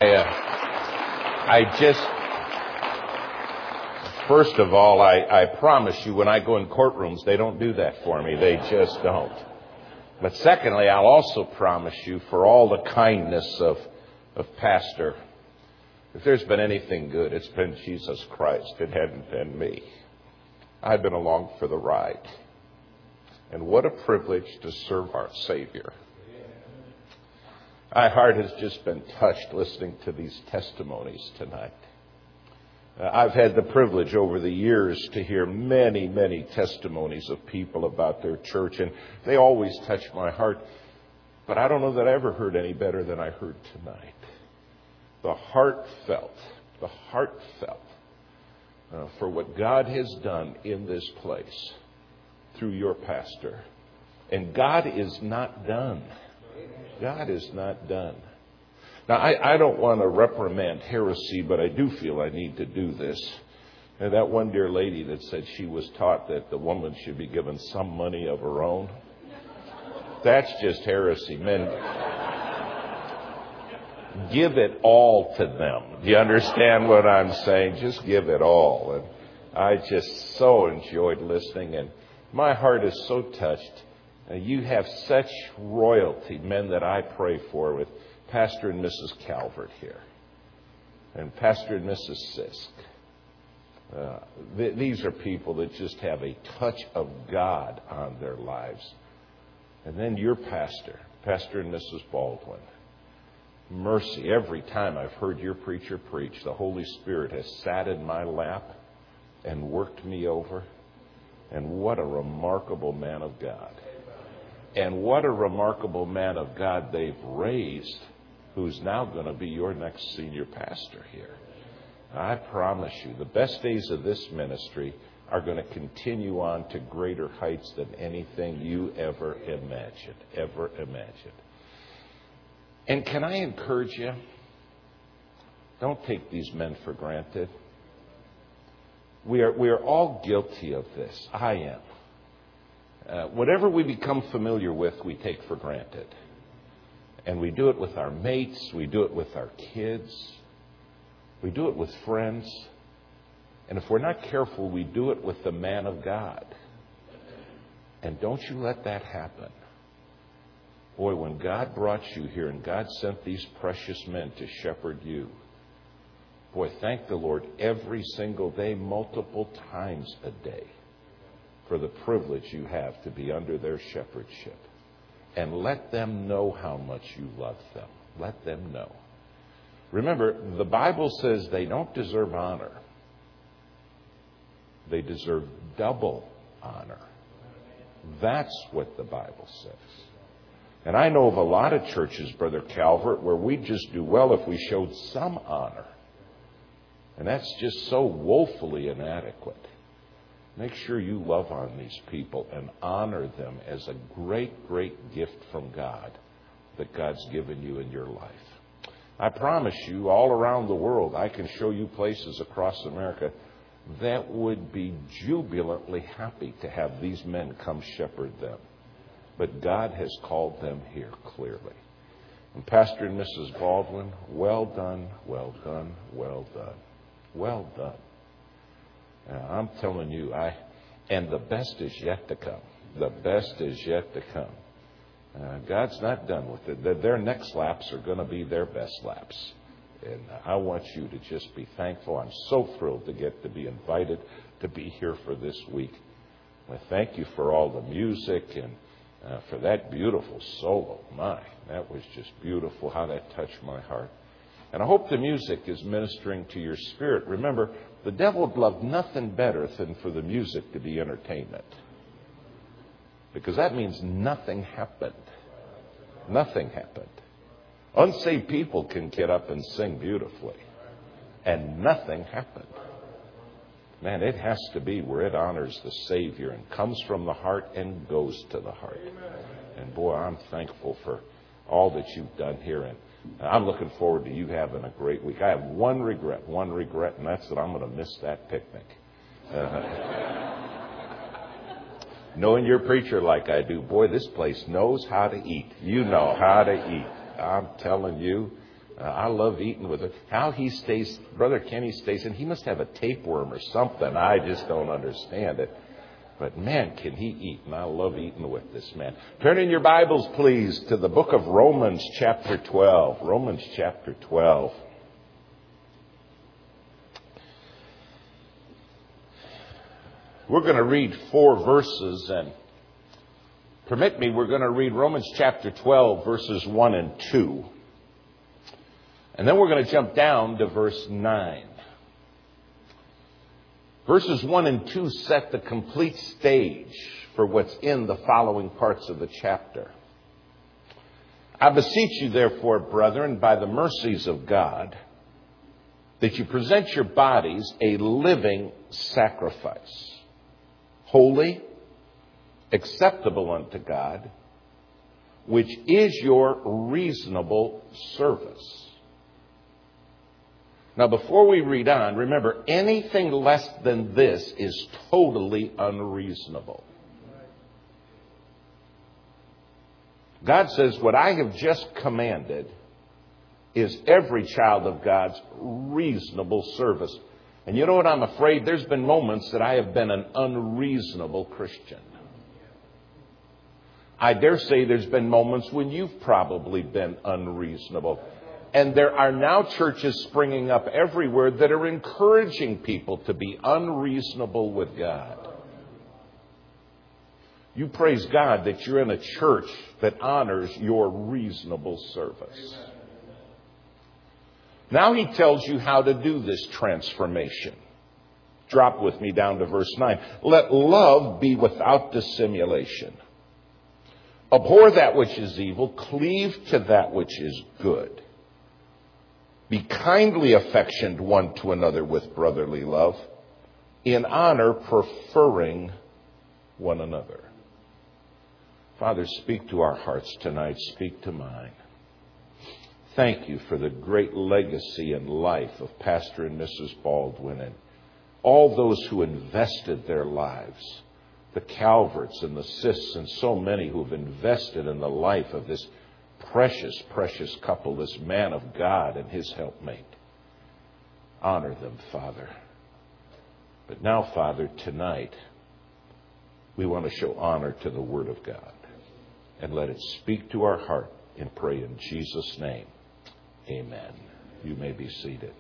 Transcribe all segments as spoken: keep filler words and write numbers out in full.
I, uh, I just, first of all, I, I promise you when I go in courtrooms, they don't do that for me. They just don't. But secondly, I'll also promise you for all the kindness of, of Pastor, if there's been anything good, it's been Jesus Christ. It hadn't been me. I've been along for the ride. And what a privilege to serve our Savior. My heart has just been touched listening to these testimonies tonight. Uh, I've had the privilege over the years to hear many, many testimonies of people about their church, and they always touch my heart. But I don't know that I ever heard any better than I heard tonight. The heartfelt, the heartfelt uh, for what God has done in this place through your pastor. And God is not done. God is not done. Now, I, I don't want to reprimand heresy, but I do feel I need to do this. And that one dear lady that said she was taught that the woman should be given some money of her own, that's just heresy. Men, give it all to them. Do you understand what I'm saying? Just give it all. And I just so enjoyed listening, and my heart is so touched. Uh, you have such royalty, men that I pray for, with Pastor and Missus Calvert here, and Pastor and Missus Sisk. Uh, th- these are people that just have a touch of God on their lives. And then your pastor, Pastor and Missus Baldwin. Mercy, every time I've heard your preacher preach, the Holy Spirit has sat in my lap and worked me over. And what a remarkable man of God. And what a remarkable man of God they've raised, who's now going to be your next senior pastor here. I promise you, the best days of this ministry are going to continue on to greater heights than anything you ever imagined, ever imagined. And can I encourage you? Don't take these men for granted. We are, we are all guilty of this. I am. Uh, whatever we become familiar with, we take for granted. And we do it with our mates. We do it with our kids. We do it with friends. And if we're not careful, we do it with the man of God. And don't you let that happen. Boy, when God brought you here and God sent these precious men to shepherd you, boy, thank the Lord every single day, multiple times a day, for the privilege you have to be under their shepherdship. And let them know how much you love them. Let them know. Remember, the Bible says they don't deserve honor. They deserve double honor. That's what the Bible says. And I know of a lot of churches, Brother Calvert, where we just do well if we showed some honor. And that's just so woefully inadequate. Make sure you love on these people and honor them as a great, great gift from God that God's given you in your life. I promise you, all around the world, I can show you places across America that would be jubilantly happy to have these men come shepherd them. But God has called them here clearly. And Pastor and Missus Baldwin, well done, well done, well done, well done. Uh, I'm telling you, I and the best is yet to come. The best is yet to come. Uh, God's not done with it. Their, their next laps are going to be their best laps. And I want you to just be thankful. I'm so thrilled to get to be invited to be here for this week. I thank you for all the music and uh, for that beautiful solo. My, that was just beautiful how that touched my heart. And I hope the music is ministering to your spirit. Remember, the devil would love nothing better than for the music to be entertainment. Because that means nothing happened. Nothing happened. Unsaved people can get up and sing beautifully. And nothing happened. Man, it has to be where it honors the Savior and comes from the heart and goes to the heart. And boy, I'm thankful for all that you've done here. And I'm looking forward to you having a great week. I have one regret, one regret, and that's that I'm going to miss that picnic. Uh, knowing your preacher like I do, boy, this place knows how to eat. You know how to eat. I'm telling you, Uh, I love eating with it. How he stays, Brother Kenny stays, and he must have a tapeworm or something. I just don't understand it. But man, can he eat, and I love eating with this man. Turn in your Bibles, please, to the book of Romans chapter twelve. Romans chapter twelve. We're going to read four verses, and permit me, we're going to read Romans chapter twelve, verses one and two. And then we're going to jump down to verse nine. Verses one and two set the complete stage for what's in the following parts of the chapter. I beseech you, therefore, brethren, by the mercies of God, that you present your bodies a living sacrifice, holy, acceptable unto God, which is your reasonable service. Now, before we read on, remember, anything less than this is totally unreasonable. God says, what I have just commanded is every child of God's reasonable service. And you know what? I'm afraid there's been moments that I have been an unreasonable Christian. I dare say there's been moments when you've probably been unreasonable. And there are now churches springing up everywhere that are encouraging people to be unreasonable with God. You praise God that you're in a church that honors your reasonable service. Now he tells you how to do this transformation. Drop with me down to verse nine. Let love be without dissimulation. Abhor that which is evil. Cleave to that which is good. Be kindly affectioned one to another with brotherly love, in honor preferring one another. Father, speak to our hearts tonight. Speak to mine. Thank you for the great legacy and life of Pastor and Missus Baldwin and all those who invested their lives, the Calverts and the Sists and so many who have invested in the life of this precious, precious couple, this man of God and his helpmate. Honor them, Father. But now, Father, tonight, we want to show honor to the Word of God. And let it speak to our heart and pray in Jesus' name. Amen. You may be seated.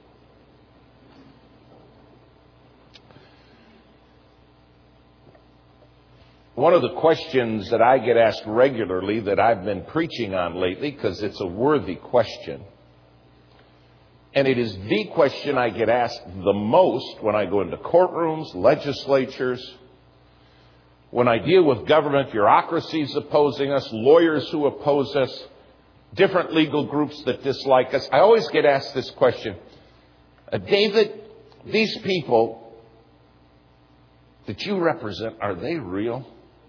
One of the questions that I get asked regularly that I've been preaching on lately, because it's a worthy question, and it is the question I get asked the most when I go into courtrooms, legislatures, when I deal with government bureaucracies opposing us, lawyers who oppose us, different legal groups that dislike us. I always get asked this question, uh, David, these people that you represent, are they real?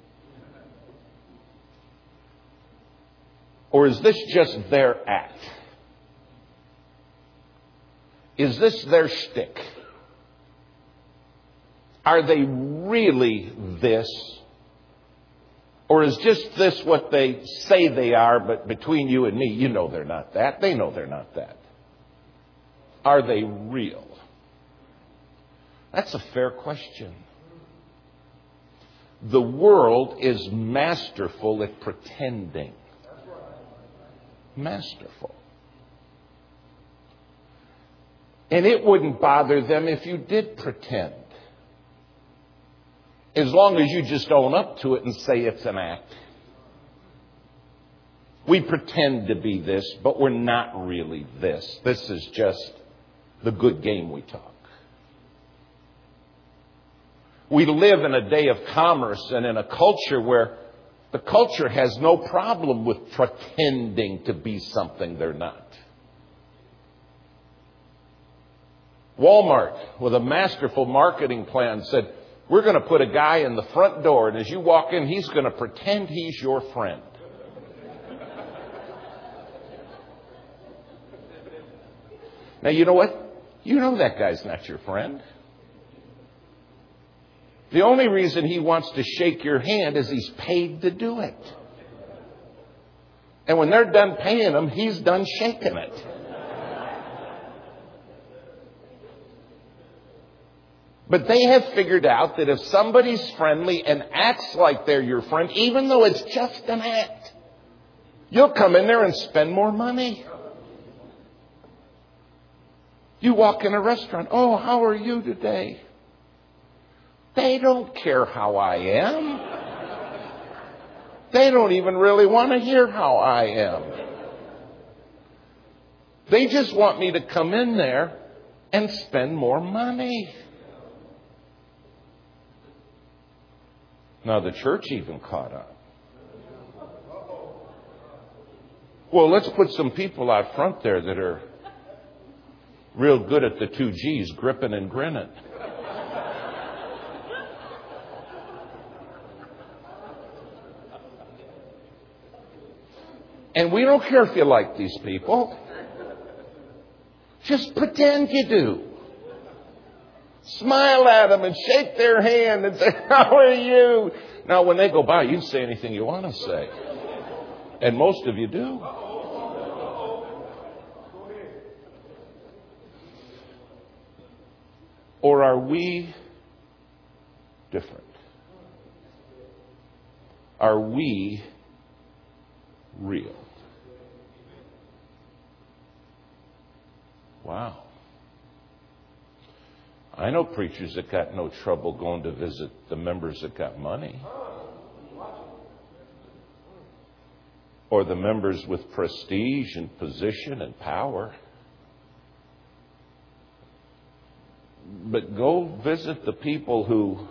Or is this just their act? Is this their shtick? Are they really this? Or is just this what they say they are, but between you and me, you know they're not that. They know they're not that. Are they real? That's a fair question. The world is masterful at pretending. Masterful. And it wouldn't bother them if you did pretend. As long as you just own up to it and say it's an act. We pretend to be this, but we're not really this. This is just the good game we talk. We live in a day of commerce and in a culture where the culture has no problem with pretending to be something they're not. Walmart, with a masterful marketing plan, said, we're going to put a guy in the front door, and as you walk in, he's going to pretend he's your friend. Now, you know what? You know that guy's not your friend. The only reason he wants to shake your hand is he's paid to do it. And when they're done paying him, he's done shaking it. But they have figured out that if somebody's friendly and acts like they're your friend, even though it's just an act, you'll come in there and spend more money. You walk in a restaurant. Oh, how are you today? They don't care how I am. They don't even really want to hear how I am. They just want me to come in there and spend more money. Now the church even caught up. Well, let's put some people out front there that are real good at the two G's, gripping and grinning. And we don't care if you like these people. Just pretend you do. Smile at them and shake their hand and say, how are you? Now, when they go by, you can say anything you want to say. And most of you do. Or are we different? Are we real? Wow. I know preachers that got no trouble going to visit the members that got money. Or the members with prestige and position and power. But go visit the people who,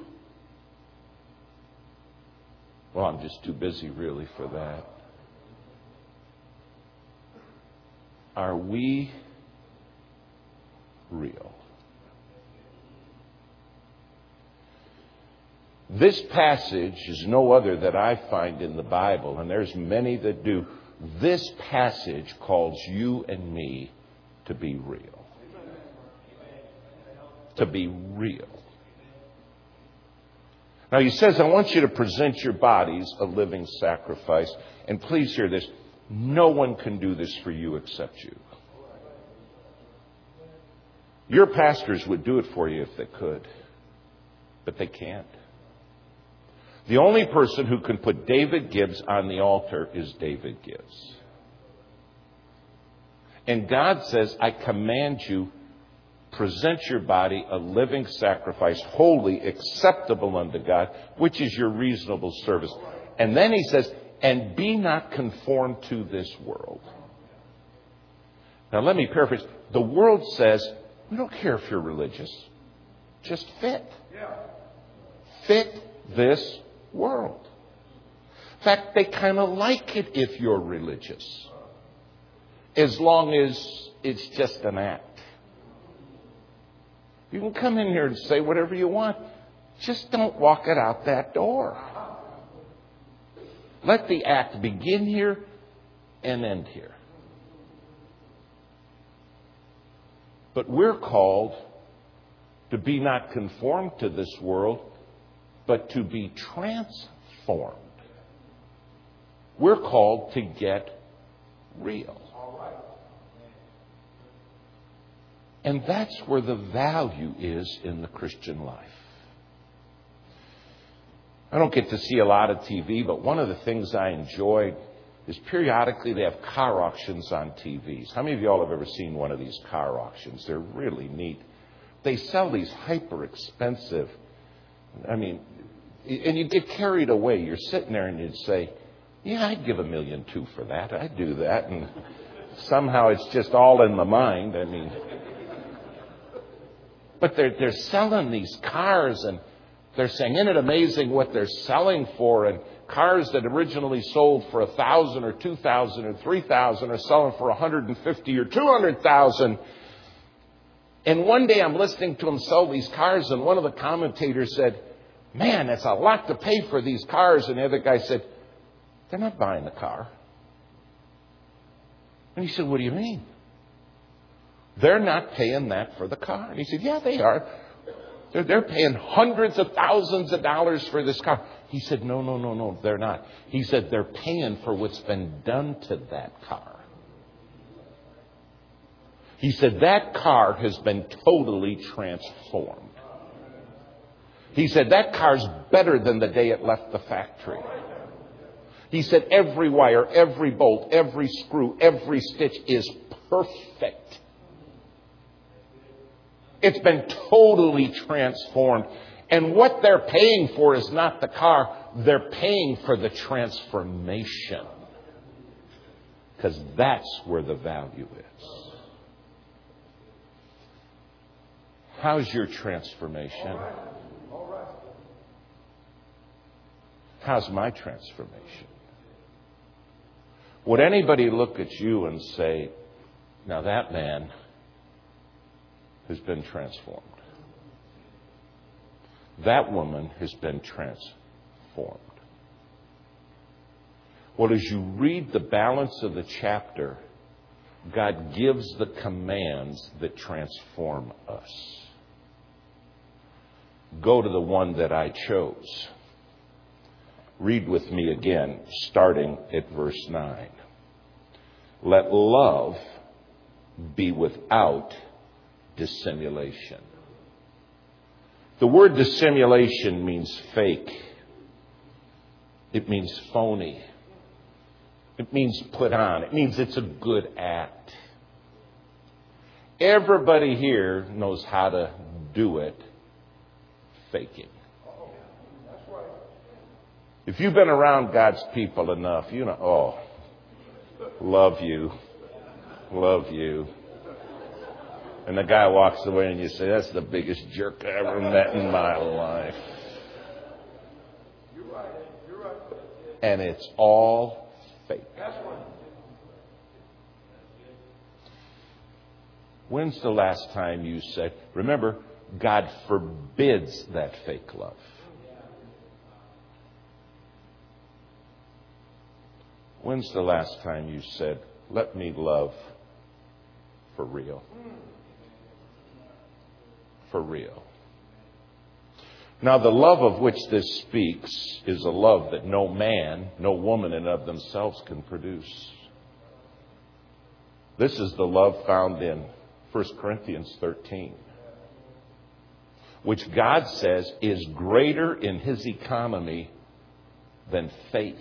well, I'm just too busy really for that. Are we real? This passage is no other that I find in the Bible, and there's many that do. This passage calls you and me to be real. To be real. Now he says, I want you to present your bodies a living sacrifice. And please hear this. No one can do this for you except you. Your pastors would do it for you if they could. But they can't. The only person who can put David Gibbs on the altar is David Gibbs. And God says, I command you, present your body a living sacrifice, holy, acceptable unto God, which is your reasonable service. And then he says, and be not conformed to this world. Now let me paraphrase. The world says, we don't care if you're religious. Just fit. Fit this world. In fact, they kind of like it if you're religious. As long as it's just an act. You can come in here and say whatever you want. Just don't walk it out that door. Let the act begin here and end here. But we're called to be not conformed to this world, but to be transformed. We're called to get real. And that's where the value is in the Christian life. I don't get to see a lot of T V, but one of the things I enjoy is periodically they have car auctions on T Vs. How many of y'all have ever seen one of these car auctions? They're really neat. They sell these hyper expensive, I mean, and you get carried away. You're sitting there and you'd say, yeah, I'd give a million two for that. I'd do that. And somehow it's just all in the mind. I mean, but they're, they're selling these cars and they're saying, isn't it amazing what they're selling for? And cars that originally sold for a thousand or two thousand or three thousand are selling for a hundred and fifty or two hundred thousand. And one day I'm listening to them sell these cars, and one of the commentators said, man, that's a lot to pay for these cars. And the other guy said, they're not buying the car. And he said, what do you mean? They're not paying that for the car. And he said, yeah, they are. They're, they're paying hundreds of thousands of dollars for this car. He said, no, no, no, no, they're not. He said, they're paying for what's been done to that car. He said, that car has been totally transformed. He said, that car's better than the day it left the factory. He said, every wire, every bolt, every screw, every stitch is perfect. It's been totally transformed. And what they're paying for is not the car. They're paying for the transformation. Because that's where the value is. How's your transformation? How's my transformation? Would anybody look at you and say, now that man has been transformed. That woman has been transformed. Well, as you read the balance of the chapter, God gives the commands that transform us. Go to the one that I chose. Read with me again, starting at verse nine. Let love be without dissimulation. The word dissimulation means fake. It means phony. It means put on. It means it's a good act. Everybody here knows how to do it faking. If you've been around God's people enough, you know, oh, love you, love you. And the guy walks away and you say, that's the biggest jerk I ever met in my life. And it's all fake. When's the last time you said, remember, God forbids that fake love. When's the last time you said, let me love for real? For real. Now, the love of which this speaks is a love that no man, no woman in of themselves can produce. This is the love found in First Corinthians thirteen, which God says is greater in His economy than faith.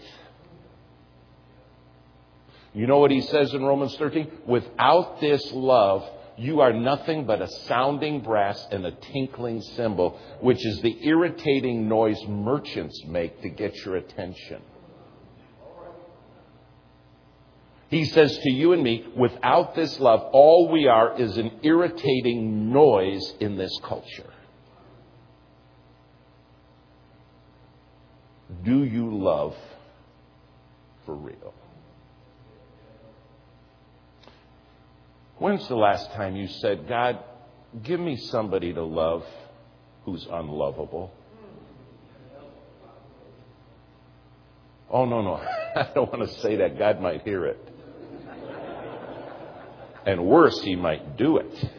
You know what He says in Romans thirteen? Without this love, you are nothing but a sounding brass and a tinkling cymbal, which is the irritating noise merchants make to get your attention. He says to you and me, without this love, all we are is an irritating noise in this culture. Do you love for real? When's the last time you said, God, give me somebody to love who's unlovable? Oh, no, no. I don't want to say that. God might hear it. And worse, He might do it.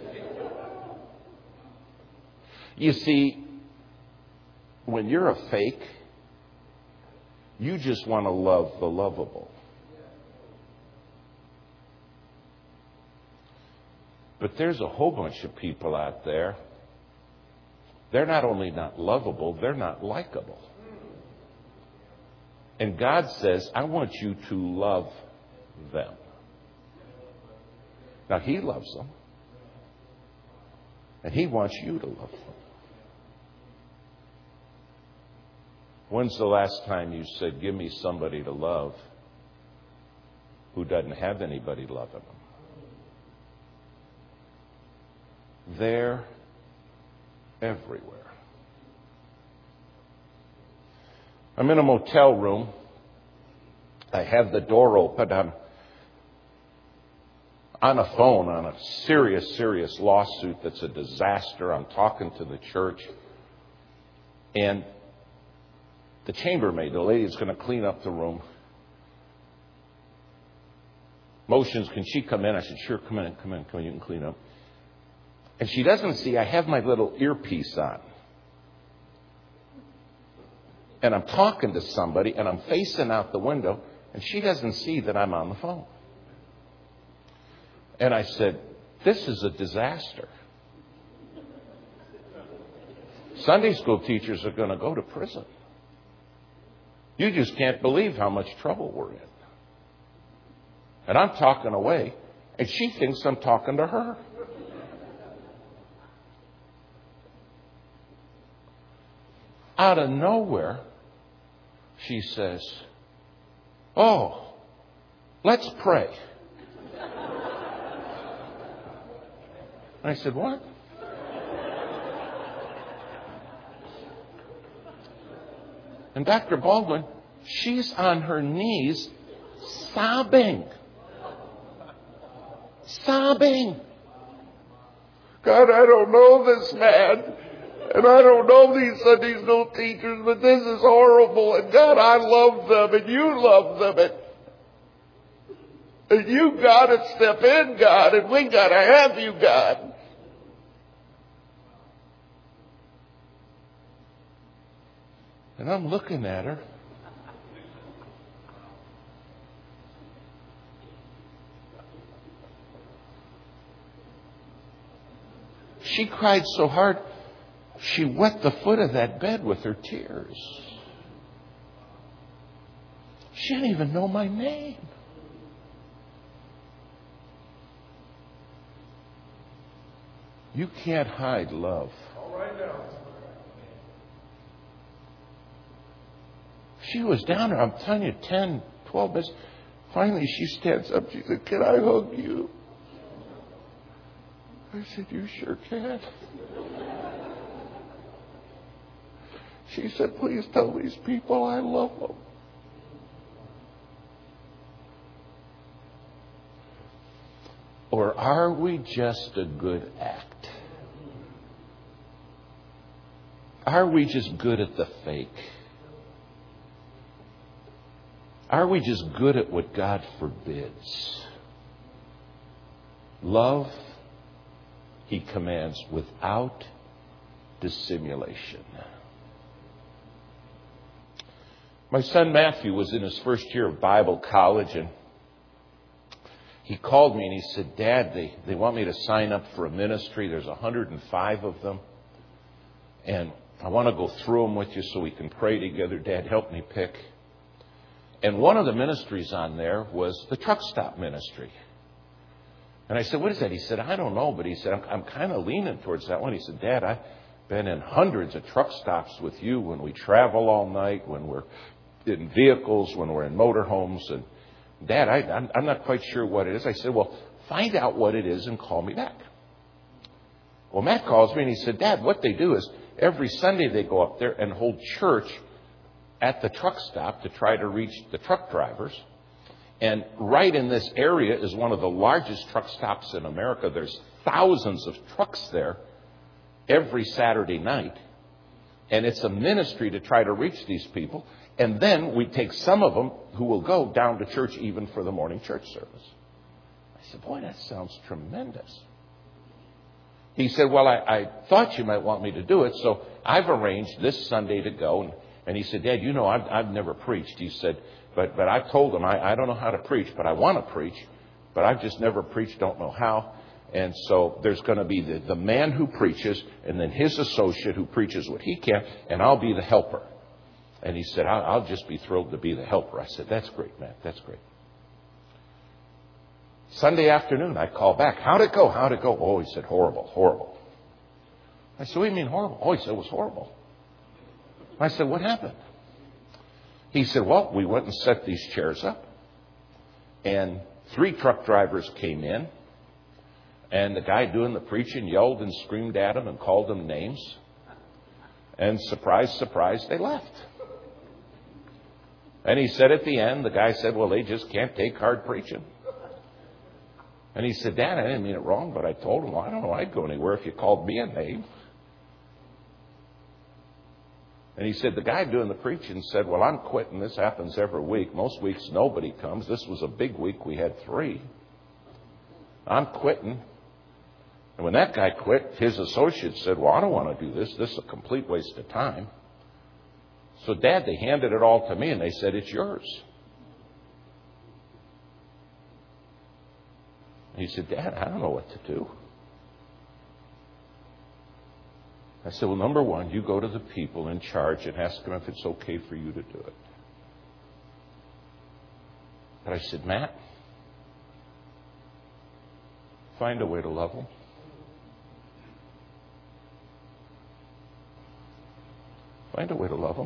You see, when you're a fake, you just want to love the lovable. But there's a whole bunch of people out there. They're not only not lovable, they're not likable. And God says, I want you to love them. Now, He loves them. And He wants you to love them. When's the last time you said, give me somebody to love who doesn't have anybody loving them? They're everywhere. I'm in a motel room. I have the door open. I'm on a phone on a serious, serious lawsuit that's a disaster. I'm talking to the church. And the chambermaid, the lady that's going to clean up the room, motions, can she come in? I said, sure, come in, come in, come in, you can clean up. And she doesn't see I have my little earpiece on. And I'm talking to somebody and I'm facing out the window and she doesn't see that I'm on the phone. And I said, this is a disaster. Sunday school teachers are going to go to prison. You just can't believe how much trouble we're in. And I'm talking away, and she thinks I'm talking to her. Out of nowhere, she says, "Oh, let's pray." I said, "What?" And Doctor Baldwin, she's on her knees sobbing. Sobbing. "God, I don't know this man. And I don't know these Sunday school teachers, but this is horrible. And God, I love them, and you love them. And, and you got to step in, God, and we got to have you, God." And I'm looking at her. She cried so hard, she wet the foot of that bed with her tears. She didn't even know my name. You can't hide love. She was down there, I'm telling you, ten, twelve minutes. Finally, she stands up. She said, "Can I hug you?" I said, "You sure can." She said, "Please tell these people I love them." Or are we just a good act? Are we just good at the fake? Are we just good at what God forbids? Love, He commands without dissimulation. My son Matthew was in his first year of Bible college, and he called me and he said, "Dad, they, they want me to sign up for a ministry. There's one hundred five of them. And I want to go through them with you so we can pray together. Dad, help me pick." And one of the ministries on there was the truck stop ministry. And I said, "What is that?" He said, "I don't know." But he said, I'm, I'm kind of leaning towards that one. He said, "Dad, I've been in hundreds of truck stops with you when we travel all night, when we're in vehicles, when we're in motorhomes. And Dad, I, I'm, I'm not quite sure what it is." I said, "Well, find out what it is and call me back." Well, Matt calls me and he said, "Dad, what they do is every Sunday they go up there and hold church at the truck stop to try to reach the truck drivers. And right in this area is one of the largest truck stops in America. There's thousands of trucks there every Saturday night. And it's a ministry to try to reach these people. And then we take some of them who will go down to church even for the morning church service." I said, "Boy, that sounds tremendous." He said, "Well, I, I thought you might want me to do it, so I've arranged this Sunday to go." And, and he said, "Dad, you know, I've, I've never preached." He said, But but I've told him, I, I don't know how to preach, but I want to preach. But I've just never preached, don't know how. And so there's going to be the, the man who preaches and then his associate who preaches what he can, and I'll be the helper." And he said, I'll, I'll just be thrilled to be the helper. I said, "That's great, Matt. That's great." Sunday afternoon, I call back. "How'd it go? How'd it go?" "Oh," he said, "horrible, horrible." I said, "What do you mean horrible?" "Oh," he said, "it was horrible." I said, "What happened?" He said, "Well, we went and set these chairs up. And three truck drivers came in. And the guy doing the preaching yelled and screamed at them and called them names. And surprise, surprise, they left." And he said at the end, the guy said, "Well, they just can't take hard preaching." And he said, "Dad, I didn't mean it wrong, but I told him, well, I don't know, I'd go anywhere if you called me a name." And he said, the guy doing the preaching said, "Well, I'm quitting. This happens every week. Most weeks nobody comes. This was a big week. We had three. I'm quitting." And when that guy quit, his associate said, "Well, I don't want to do this. This is a complete waste of time." So, Dad, they handed it all to me and they said, "It's yours." And he said, "Dad, I don't know what to do." I said, well, number one, you go to the people in charge and ask them if it's okay for you to do it. But I said, Matt, find a way to love them. Find a way to love them.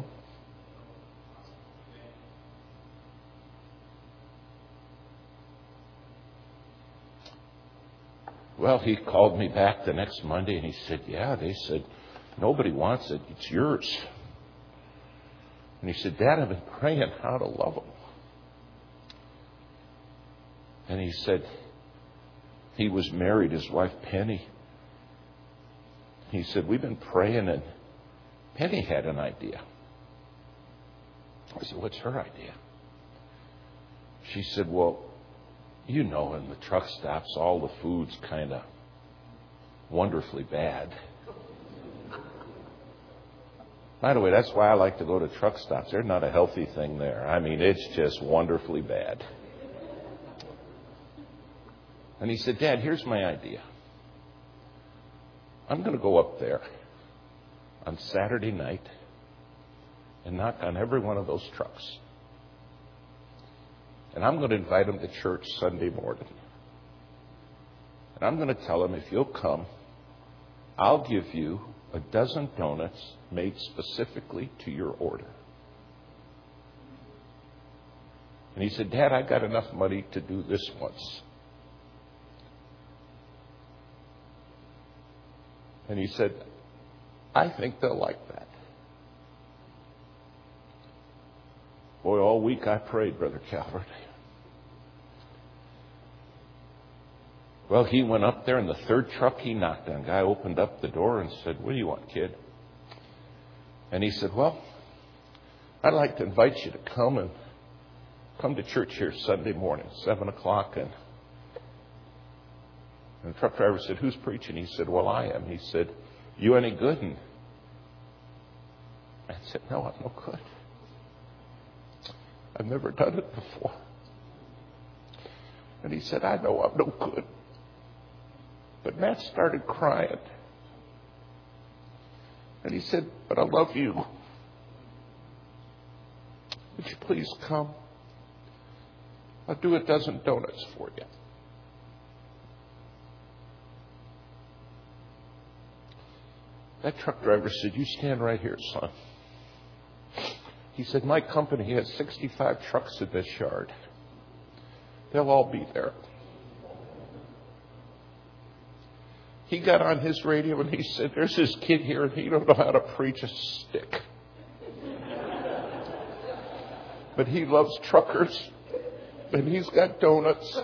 Well, he called me back the next Monday and he said, yeah, they said, nobody wants it. It's yours. And he said, Dad, I've been praying how to love them. And he said, he was married, his wife Penny. He said, we've been praying and Penny had an idea. I said, what's her idea? She said, well, you know, in the truck stops, all the food's kind of wonderfully bad. By the way, that's why I like to go to truck stops. There's not a healthy thing there. I mean, it's just wonderfully bad. And he said, Dad, here's my idea. I'm going to go up there on Saturday night and knock on every one of those trucks. And I'm going to invite them to church Sunday morning. And I'm going to tell them, if you'll come, I'll give you a dozen donuts made specifically to your order. And he said, Dad, I got enough money to do this once. And he said, I think they'll like that. Boy, all week I prayed, Brother Calvert. Well, he went up there, and the third truck he knocked on, guy opened up the door and said, what do you want, kid? And he said, well, I'd like to invite you to come and come to church here Sunday morning, seven o'clock. And, and the truck driver said, who's preaching? He said, well, I am. He said, you any good? And I said, no, I'm no good. I've never done it before. And he said, I know I'm no good. But Matt started crying. And he said, but I love you. Would you please come? I'll do a dozen donuts for you. That truck driver said, you stand right here, son. He said, my company has sixty-five trucks in this yard. They'll all be there. He got on his radio and he said, there's this kid here and he don't know how to preach a stick. But he loves truckers and he's got donuts.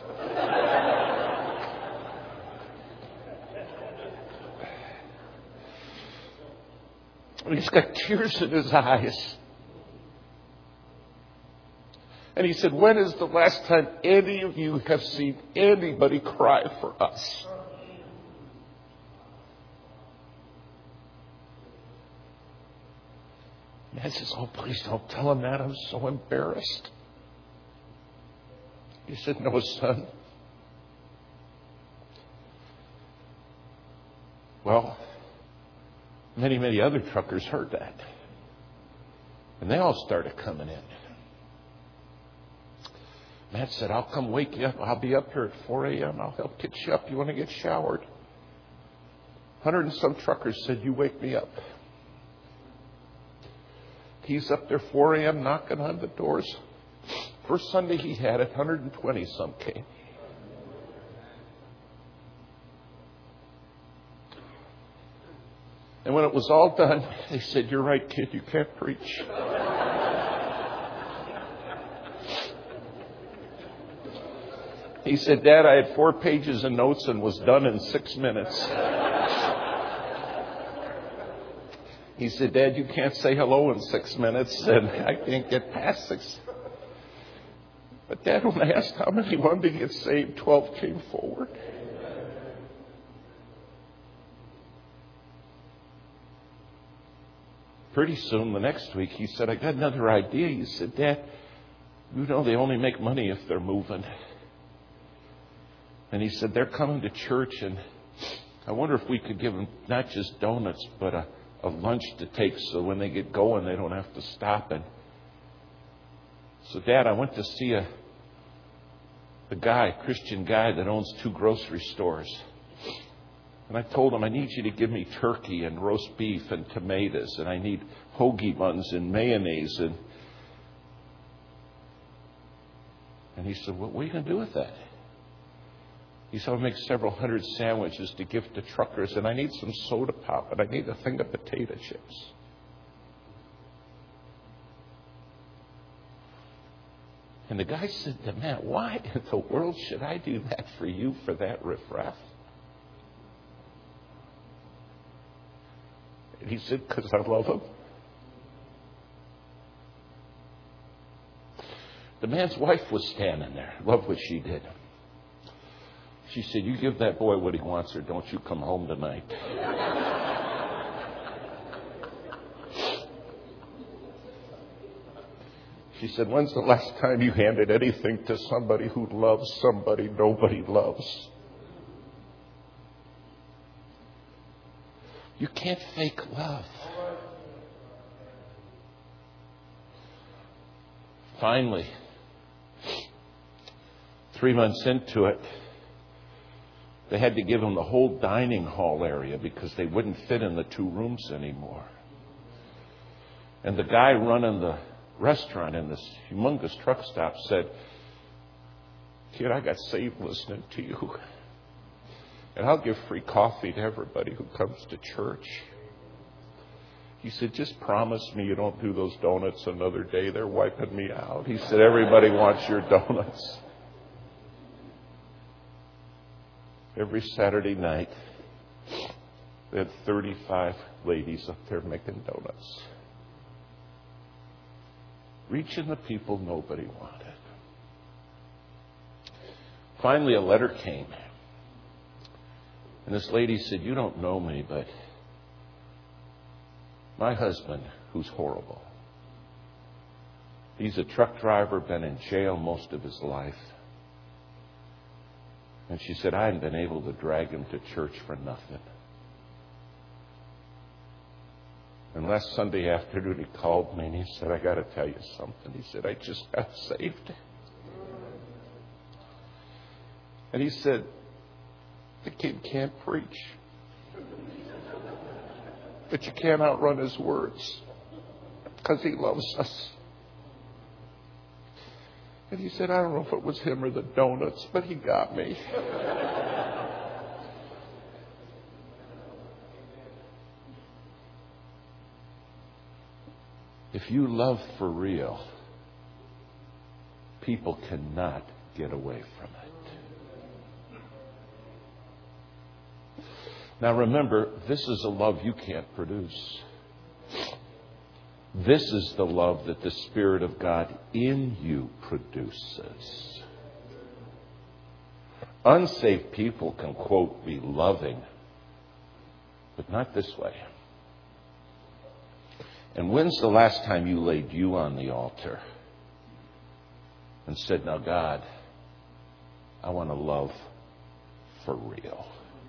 And he's got tears in his eyes. And he said, when is the last time any of you have seen anybody cry for us? Man says, oh, please don't tell him that. I'm so embarrassed. He said, no, son. Well, many, many other truckers heard that. And they all started coming in. Matt said, I'll come wake you up. I'll be up here at four a.m. I'll help get you up. You want to get showered? Hundred and some truckers said, you wake me up. He's up there four a.m. knocking on the doors. First Sunday he had it, one hundred twenty some came. And when it was all done, they said, you're right, kid, you can't preach. He said, Dad, I had four pages of notes and was done in six minutes. He said, Dad, you can't say hello in six minutes, and I can't get past six. But Dad, when I asked how many wanted to get saved, twelve came forward. Pretty soon, the next week, he said, I got another idea. He said, Dad, you know they only make money if they're moving. And he said, they're coming to church, and I wonder if we could give them not just donuts, but a a lunch to take so when they get going, they don't have to stop. And so, Dad, I went to see a, a guy, a Christian guy that owns two grocery stores. And I told him, I need you to give me turkey and roast beef and tomatoes, and I need hoagie buns and mayonnaise. And, and he said, well, what are you going to do with that? He said, I'll make several hundred sandwiches to give to truckers, and I need some soda pop, and I need a thing of potato chips. And the guy said to Matt, why in the world should I do that for you for that riffraff? And he said, because I love him. The man's wife was standing there. Love what she did. She said, you give that boy what he wants or don't you come home tonight. She said, when's the last time you handed anything to somebody who loves somebody nobody loves? You can't fake love. Finally, three months into it, they had to give him the whole dining hall area because they wouldn't fit in the two rooms anymore. And the guy running the restaurant in this humongous truck stop said, kid, I got saved listening to you. And I'll give free coffee to everybody who comes to church. He said, just promise me you don't do those donuts another day. They're wiping me out. He said, everybody wants your donuts. Every Saturday night, they had thirty-five ladies up there making donuts. Reaching the people nobody wanted. Finally, a letter came. And this lady said, you don't know me, but my husband, who's horrible, he's a truck driver, been in jail most of his life. And she said, I hadn't been able to drag him to church for nothing. And last Sunday afternoon he called me and he said, I got to tell you something. He said, I just got saved. And he said, the kid can't preach. But you can't outrun his words because he loves us. And he said, I don't know if it was him or the donuts, but he got me. If you love for real, people cannot get away from it. Now remember, this is a love you can't produce. This is the love that the Spirit of God in you produces. Unsaved people can, quote, be loving, but not this way. And when's the last time you laid you on the altar and said, now God, I want to love for real.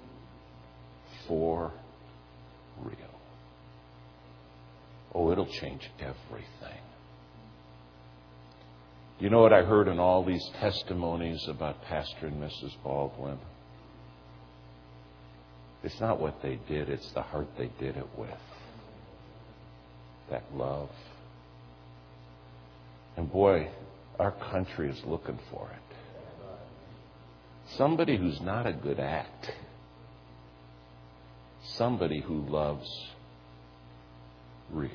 For real. Oh, it'll change everything. You know what I heard in all these testimonies about Pastor and Missus Baldwin? It's not what they did, it's the heart they did it with. That love. And boy, our country is looking for it. Somebody who's not a good act. Somebody who loves real.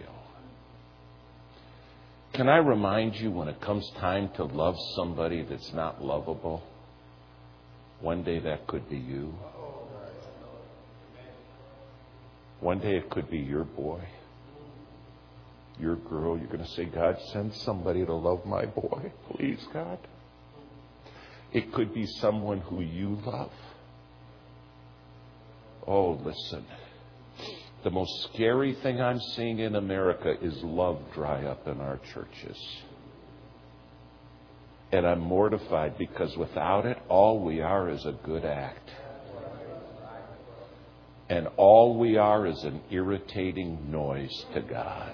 Can I remind you, when it comes time to love somebody that's not lovable, one day that could be you. One day it could be your boy, your girl. You're going to say, God, send somebody to love my boy. Please, God. It could be someone who you love. Oh, listen. The most scary thing I'm seeing in America is love dry up in our churches. And I'm mortified because without it, all we are is a good act. And all we are is an irritating noise to God.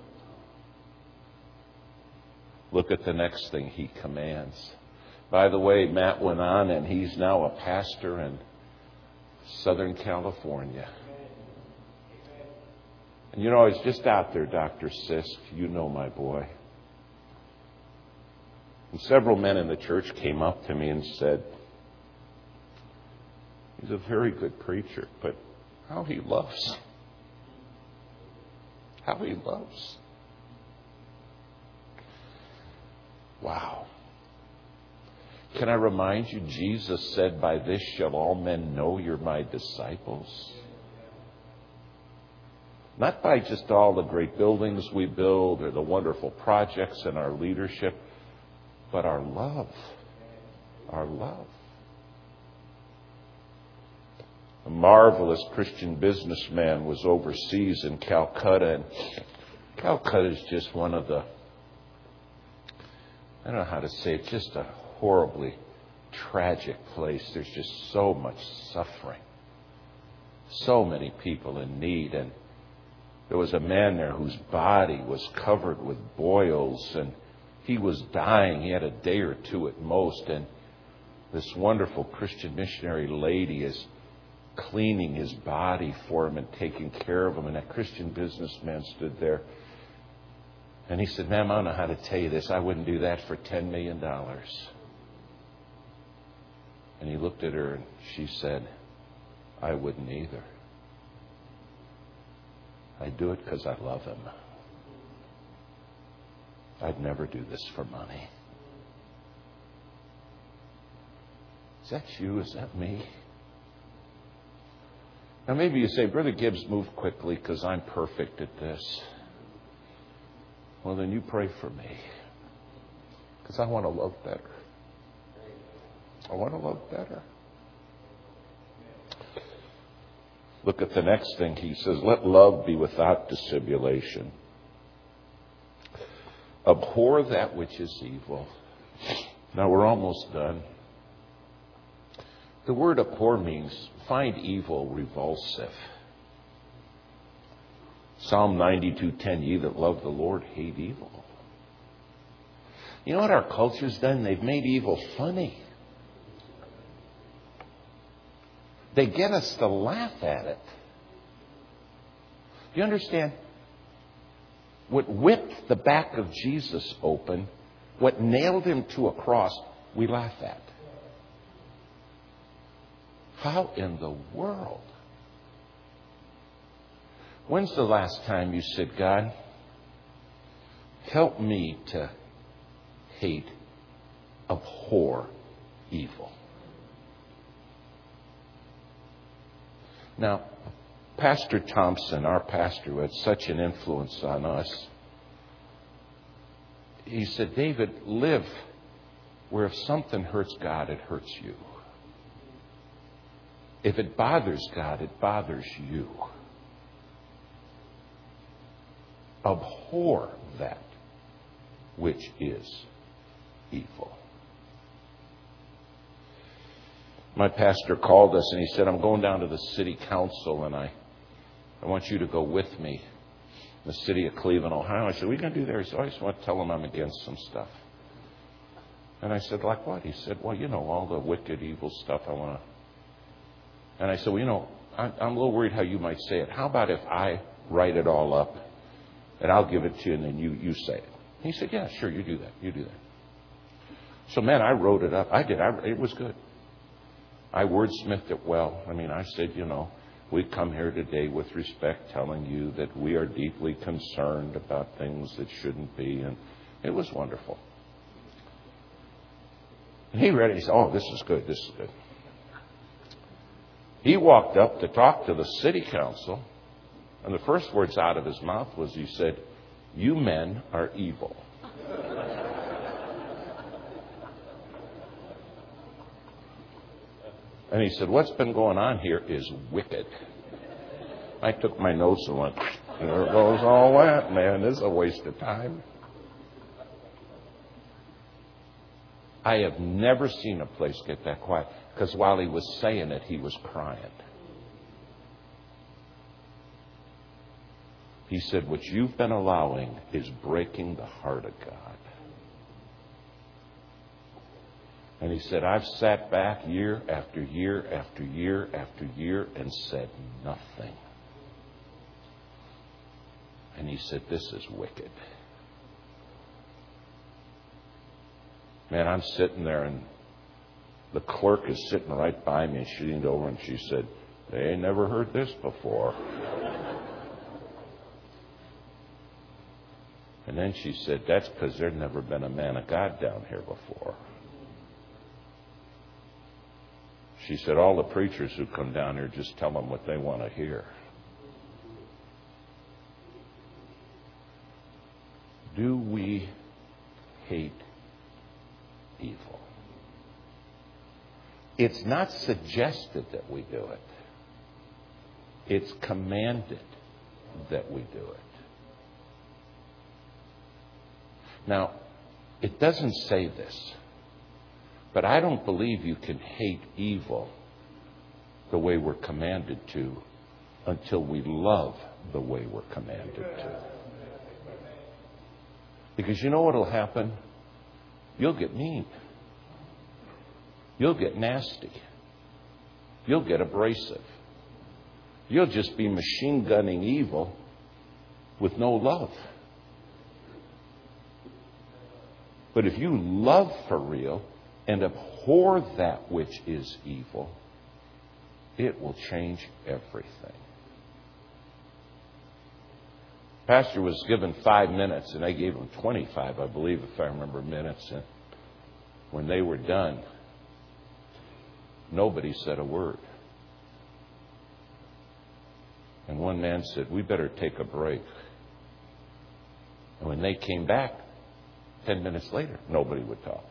Look at the next thing He commands. By the way, Matt went on and he's now a pastor in Southern California. And you know, I was just out there, Doctor Sisk. You know my boy. And several men in the church came up to me and said, he's a very good preacher, but how he loves. How he loves. Wow. Can I remind you, Jesus said, by this shall all men know you're my disciples. Not by just all the great buildings we build or the wonderful projects in our leadership, but our love. Our love. A marvelous Christian businessman was overseas in Calcutta, and Calcutta is just one of the, I don't know how to say it, just a horribly tragic place. There's just so much suffering. So many people in need. And there was a man there whose body was covered with boils, and he was dying. He had a day or two at most. And this wonderful Christian missionary lady is cleaning his body for him and taking care of him. And that Christian businessman stood there. And he said, ma'am, I don't know how to tell you this. I wouldn't do that for ten million dollars. And he looked at her and she said, I wouldn't either. I do it because I love him. I'd never do this for money. Is that you? Is that me? Now maybe you say, Brother Gibbs, move quickly because I'm perfect at this. Well, then you pray for me. Because I want to love better. I want to love better. Look at the next thing. He says, let love be without dissimulation. Abhor that which is evil. Now we're almost done. The word abhor means find evil repulsive. Psalm ninety-two ten, ye that love the Lord hate evil. You know what our culture's done? They've made evil funny. They get us to laugh at it. Do you understand? What whipped the back of Jesus open, what nailed him to a cross, we laugh at. How in the world? When's the last time you said, God, help me to hate, abhor evil? Now, Pastor Thompson, our pastor, who had such an influence on us, he said, David, live where if something hurts God, it hurts you. If it bothers God, it bothers you. Abhor that which is evil. My pastor called us and he said, I'm going down to the city council and I, I want you to go with me. The city of Cleveland, Ohio. I said, what are you going to do there? He said, I just want to tell them I'm against some stuff. And I said, like what? He said, well, you know, all the wicked, evil stuff I want to. And I said, well, you know, I'm, I'm a little worried how you might say it. How about if I write it all up and I'll give it to you and then you, you say it? He said, yeah, sure, you do that. You do that. So, man, I wrote it up. I did. I, it was good. I wordsmithed it well. I mean, I said, you know, we come here today with respect telling you that we are deeply concerned about things that shouldn't be. And it was wonderful. And he read it. He said, oh, this is good. This is good. He walked up to talk to the city council. And the first words out of his mouth was, he said, you men are evil. And he said, what's been going on here is wicked. I took my notes and went, there goes all that, man. This is a waste of time. I have never seen a place get that quiet. Because while he was saying it, he was crying. He said, what you've been allowing is breaking the heart of God. And he said, I've sat back year after year after year after year and said nothing. And he said, this is wicked. Man, I'm sitting there and the clerk is sitting right by me and she leaned over and she said, they ain't never heard this before. And then she said, that's because there's never been a man of God down here before. She said, all the preachers who come down here just tell them what they want to hear. Do we hate evil? It's not suggested that we do it. It's commanded that we do it. Now, it doesn't say this, but I don't believe you can hate evil the way we're commanded to until we love the way we're commanded to. Because you know what will happen? You'll get mean. You'll get nasty. You'll get abrasive. You'll just be machine gunning evil with no love. But if you love for real and abhor that which is evil, it will change everything. Pastor was given five minutes, and I gave him twenty-five, I believe, if I remember, minutes. And when they were done, nobody said a word. And one man said, we better take a break. And when they came back, ten minutes later, nobody would talk.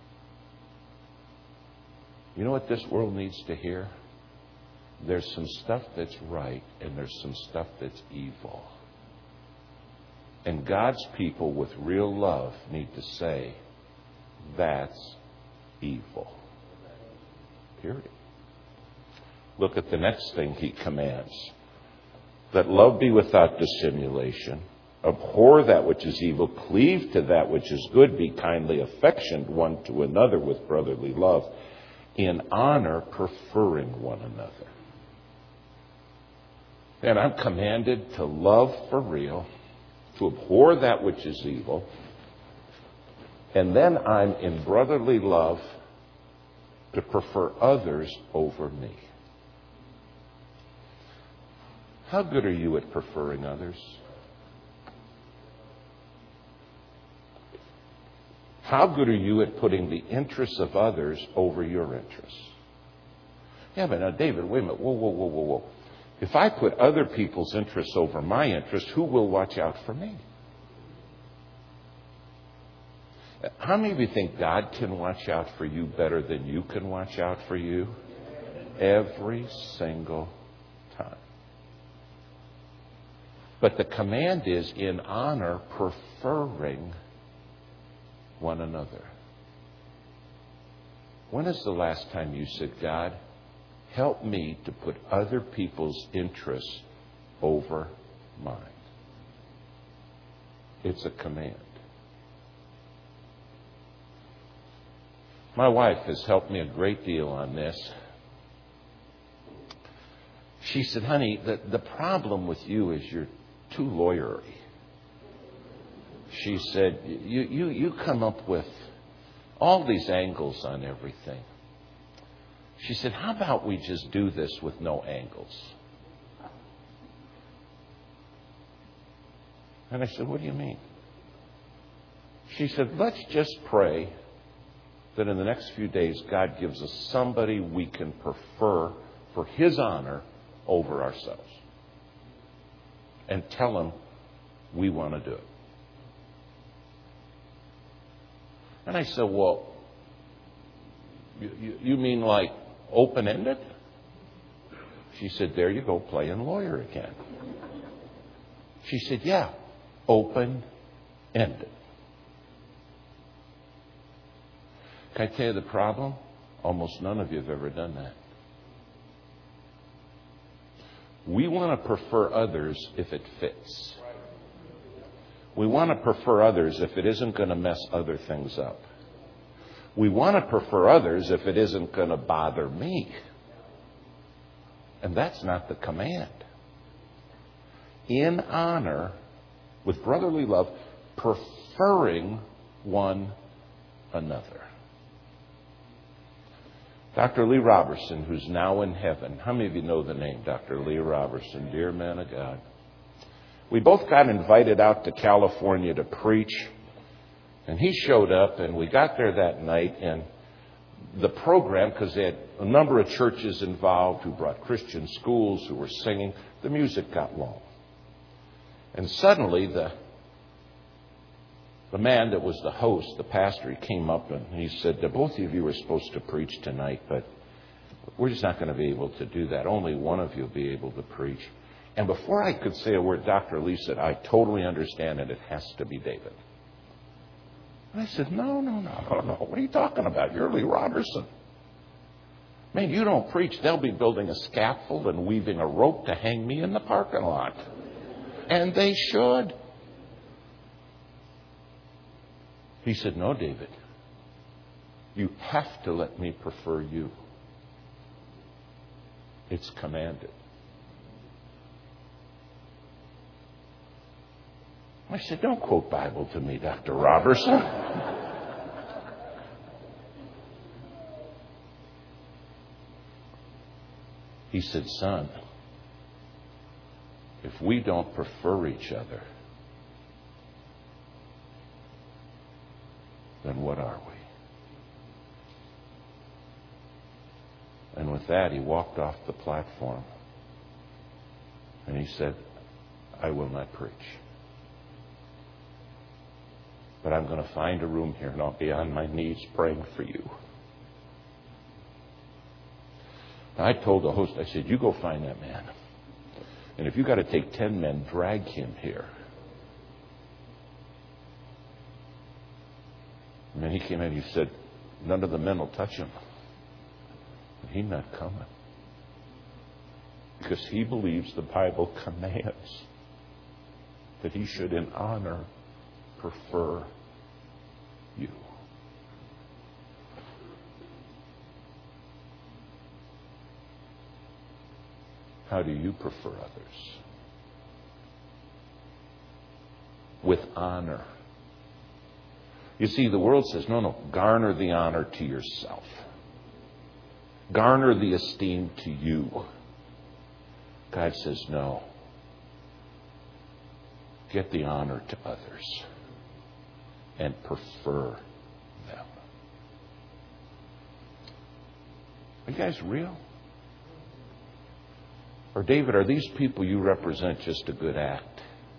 You know what this world needs to hear? There's some stuff that's right, and there's some stuff that's evil. And God's people with real love need to say, that's evil. Period. Look at the next thing he commands. Let love be without dissimulation. Abhor that which is evil. Cleave to that which is good. Be kindly affectioned one to another with brotherly love. In honor, preferring one another. And I'm commanded to love for real. To abhor that which is evil. And then I'm in brotherly love to prefer others over me. How good are you at preferring others? How good are you at putting the interests of others over your interests? Yeah, but now, David, wait a minute. Whoa, whoa, whoa, whoa, whoa. If I put other people's interests over my interests, who will watch out for me? How many of you think God can watch out for you better than you can watch out for you? Every single time. But the command is in honor, preferring one another. When is the last time you said, God, help me to put other people's interests over mine? It's a command. My wife has helped me a great deal on this. She said, honey, the, the problem with you is you're too lawyery. She said, you, you, you come up with all these angles on everything. She said, how about we just do this with no angles? And I said, what do you mean? She said, let's just pray that in the next few days God gives us somebody we can prefer for His honor over ourselves. And tell Him we want to do it. And I said, well, you, you, you mean like open-ended? She said, there you go, playing lawyer again. She said, yeah, open-ended. Can I tell you the problem? Almost none of you have ever done that. We want to prefer others if it fits. We want to prefer others if it isn't going to mess other things up. We want to prefer others if it isn't going to bother me. And that's not the command. In honor, with brotherly love, preferring one another. Doctor Lee Roberson, who's now in heaven. How many of you know the name Doctor Lee Roberson? Dear man of God. We both got invited out to California to preach. And he showed up, and we got there that night. And the program, because they had a number of churches involved who brought Christian schools, who were singing, the music got long. And suddenly the The man that was the host, the pastor, he came up and he said, both of you are supposed to preach tonight, but we're just not going to be able to do that. Only one of you will be able to preach. And before I could say a word, Doctor Lee said, I totally understand, and it has to be David. And I said, no, no, no, no, no. What are you talking about? You're Lee Roberson. Man, you don't preach. They'll be building a scaffold and weaving a rope to hang me in the parking lot. And they should. He said, no, David, you have to let me prefer you. It's commanded. I said, don't quote Bible to me, Doctor Robertson. He said, son, if we don't prefer each other, then what are we? And with that, he walked off the platform. And he said, I will not preach. But I'm going to find a room here, and I'll be on my knees praying for you. And I told the host, I said, you go find that man. And if you got to take ten men, drag him here. And then he came in and he said, none of the men will touch him. And he's not coming. Because he believes the Bible commands that he should in honor prefer you. How do you prefer others? With honor. You see, the world says, no, no, garner the honor to yourself. Garner the esteem to you. God says, no. Get the honor to others and prefer them. Are you guys real? Or David, are these people you represent just a good act?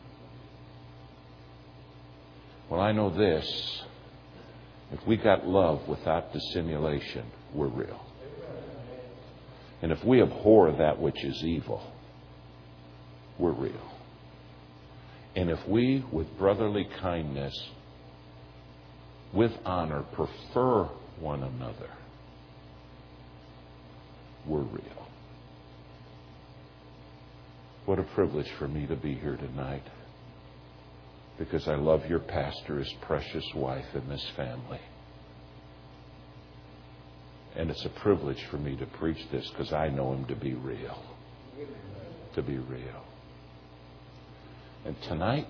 Well, I know this. If we got love without dissimulation, we're real. And if we abhor that which is evil, we're real. And if we, with brotherly kindness, with honor, prefer one another, we're real. What a privilege for me to be here tonight, because I love your pastor, his precious wife, and this family. And it's a privilege for me to preach this because I know him to be real. To be real. And tonight,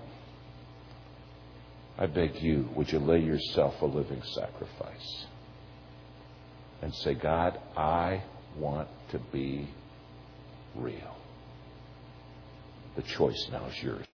I beg you, would you lay yourself a living sacrifice and say, God, I want to be real. The choice now is yours.